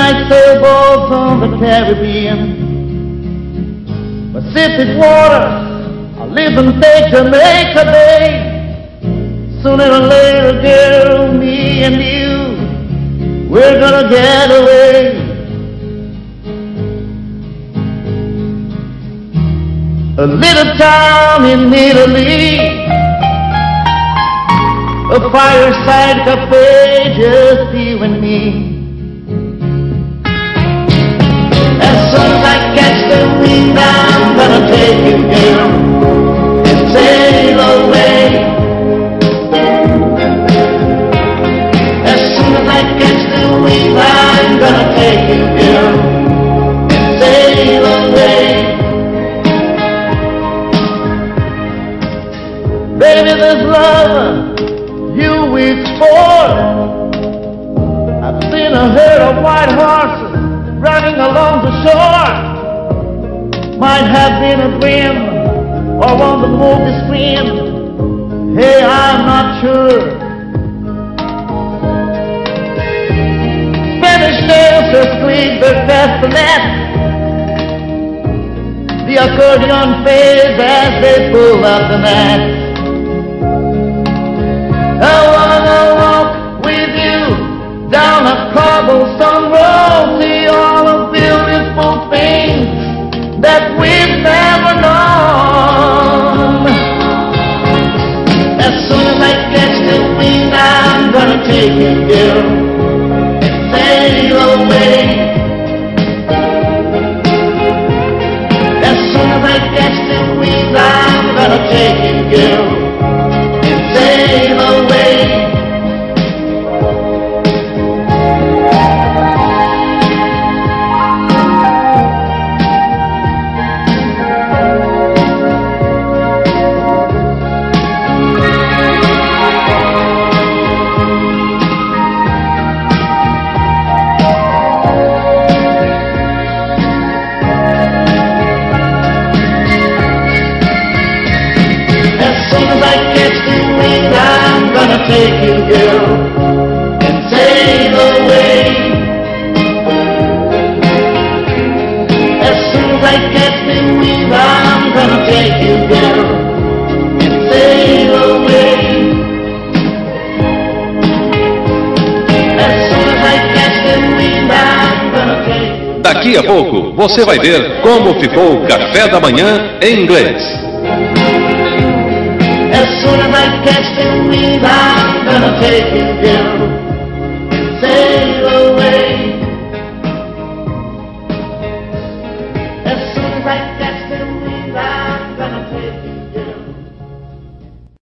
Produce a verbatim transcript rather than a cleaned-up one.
like sailboats on the Caribbean. Pacific waters, I'll live and take Jamaica Bay. Sooner or later, girl, me and you, we're gonna get away. A little town in Italy, a fireside cafe, just you and me. As soon as I catch the wind, I'm gonna take you, girl, and sail away. As soon as I catch the wind, I'm gonna take you, girl, and sail away. Baby, this love you explore, I've seen a herd of white horses running along the shore. Might have been a dream or on the movie screen. Hey, I'm not sure. Spanish dancers squeak their castanets. The accordion plays as they pull up the mat. I wanna walk with you down a cobblestone road, see all the beautiful things that we've never known. As soon as I catch the wind, I'm gonna take you, girl, and sail away. As soon as I catch the wind, I'm gonna take you, girl, and sail away. Take you, girl, and sail away. As soon as I catch the wind, I'm gonna take you, girl, and sail away. As soon as I catch the wind, I'm gonna take you. Daqui a pouco você vai ver como ficou o café da manhã em inglês. As soon as I catch the wind, I'm gonna take you, girl, and sail away. As soon as I catch